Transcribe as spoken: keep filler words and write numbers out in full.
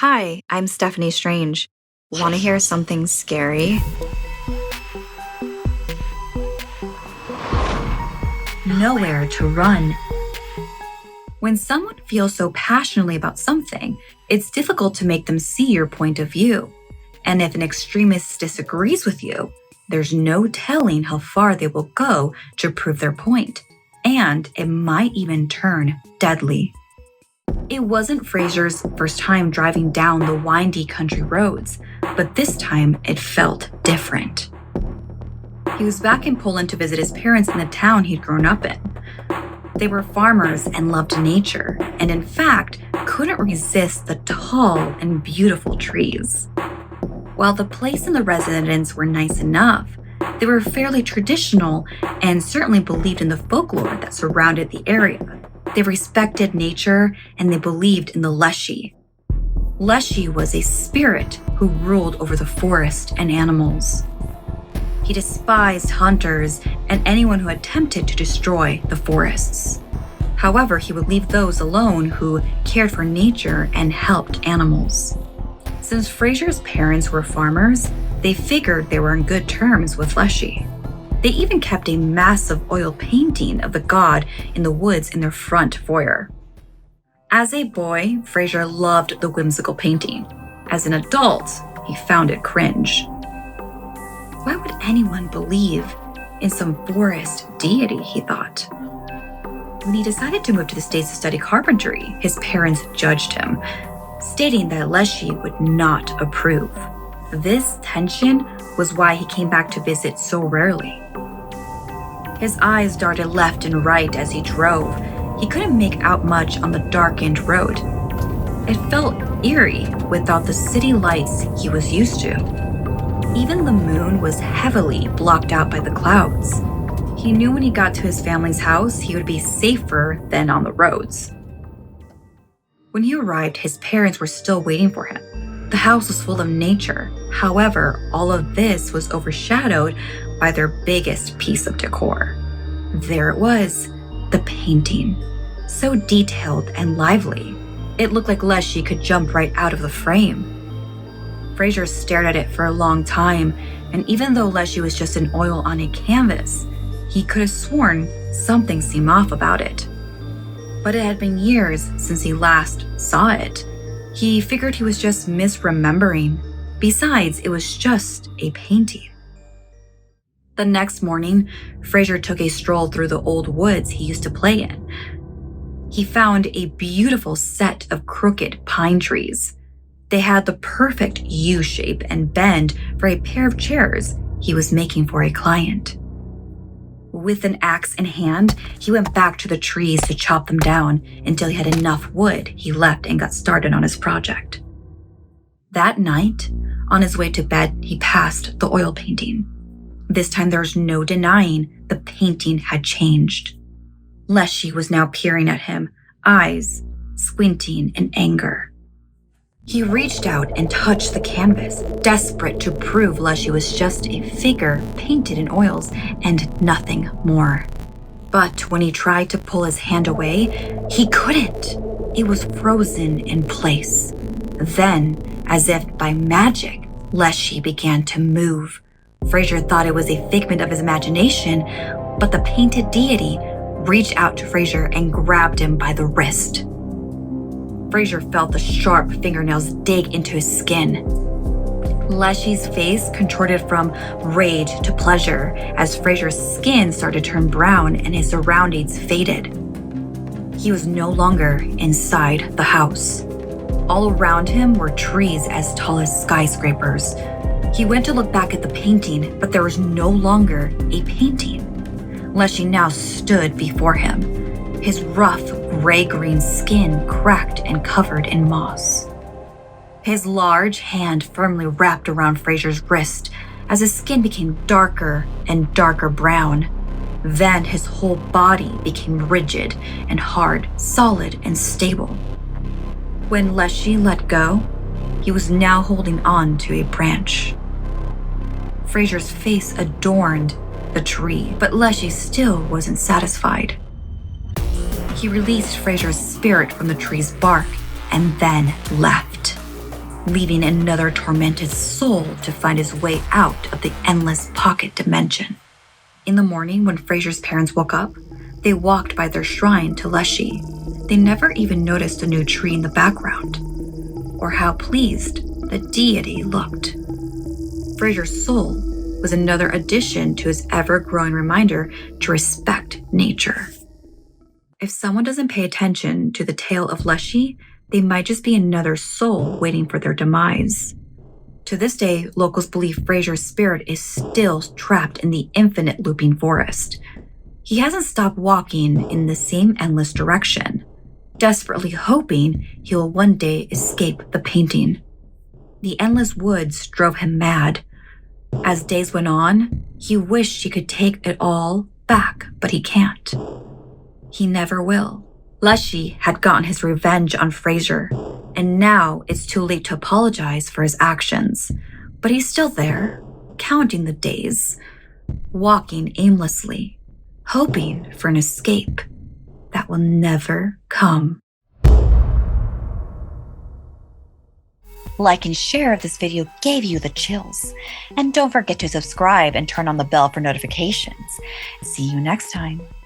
Hi, I'm Stephanie Strange. Want to hear something scary? Nowhere to run. When someone feels so passionately about something, it's difficult to make them see your point of view. And if an extremist disagrees with you, there's no telling how far they will go to prove their point. And it might even turn deadly. It wasn't Fraser's first time driving down the windy country roads, but this time it felt different. He was back in Poland to visit his parents in the town he'd grown up in. They were farmers and loved nature, and in fact, couldn't resist the tall and beautiful trees. While the place and the residents were nice enough, they were fairly traditional and certainly believed in the folklore that surrounded the area. They respected nature and they believed in the Leshy. Leshy was a spirit who ruled over the forest and animals. He despised hunters and anyone who attempted to destroy the forests. However, he would leave those alone who cared for nature and helped animals. Since Fraser's parents were farmers, they figured they were in good terms with Leshy. They even kept a massive oil painting of the god in the woods in their front foyer. As a boy, Fraser loved the whimsical painting. As an adult, he found it cringe. Why would anyone believe in some forest deity, he thought. When he decided to move to the States to study carpentry, his parents judged him, stating that Leshy would not approve. This tension was why he came back to visit so rarely. His eyes darted left and right as he drove. He couldn't make out much on the darkened road. It felt eerie without the city lights he was used to. Even the moon was heavily blocked out by the clouds. He knew when he got to his family's house, he would be safer than on the roads. When he arrived, his parents were still waiting for him. The house was full of nature. However, all of this was overshadowed by their biggest piece of decor. There it was, the painting. So detailed and lively, it looked like Leshy could jump right out of the frame. Fraser stared at it for a long time, and even though Leshy was just an oil on a canvas, he could have sworn something seemed off about it. But it had been years since he last saw it. He figured he was just misremembering. Besides, it was just a painting. The next morning, Fraser took a stroll through the old woods he used to play in. He found a beautiful set of crooked pine trees. They had the perfect U shape and bend for a pair of chairs he was making for a client. With an axe in hand, he went back to the trees to chop them down until he had enough wood. He left and got started on his project. That night, on his way to bed, he passed the oil painting. This time there was no denying the painting had changed. Leshy was now peering at him, eyes squinting in anger. He reached out and touched the canvas, desperate to prove Leshy was just a figure painted in oils and nothing more. But when he tried to pull his hand away, he couldn't. It was frozen in place. Then, as if by magic, Leshy began to move. Fraser thought it was a figment of his imagination, but the painted deity reached out to Fraser and grabbed him by the wrist. Fraser felt the sharp fingernails dig into his skin. Leshy's face contorted from rage to pleasure as Fraser's skin started to turn brown and his surroundings faded. He was no longer inside the house. All around him were trees as tall as skyscrapers. He went to look back at the painting, but there was no longer a painting. Leshy now stood before him, his rough, gray-green skin cracked and covered in moss. His large hand firmly wrapped around Fraser's wrist as his skin became darker and darker brown. Then his whole body became rigid and hard, solid and stable. When Leshy let go, he was now holding on to a branch. Fraser's face adorned the tree, but Leshy still wasn't satisfied. He released Fraser's spirit from the tree's bark and then left. leaving another tormented soul to find his way out of the endless pocket dimension. In the morning, when Fraser's parents woke up, they walked by their shrine to Leshy. They never even noticed a new tree in the background, or how pleased the deity looked. Fraser's soul was another addition to his ever-growing reminder to respect nature. If someone doesn't pay attention to the tale of Leshy, they might just be another soul waiting for their demise. To this day, locals believe Fraser's spirit is still trapped in the infinite looping forest. He hasn't stopped walking in the same endless direction, desperately hoping he will one day escape the painting. The endless woods drove him mad. As days went on, he wished he could take it all back, but he can't. He never will. Leshy had gotten his revenge on Fraser, and now it's too late to apologize for his actions. But he's still there, counting the days, walking aimlessly, hoping for an escape that will never come. Like and share if this video gave you the chills. And don't forget to subscribe and turn on the bell for notifications. See you next time.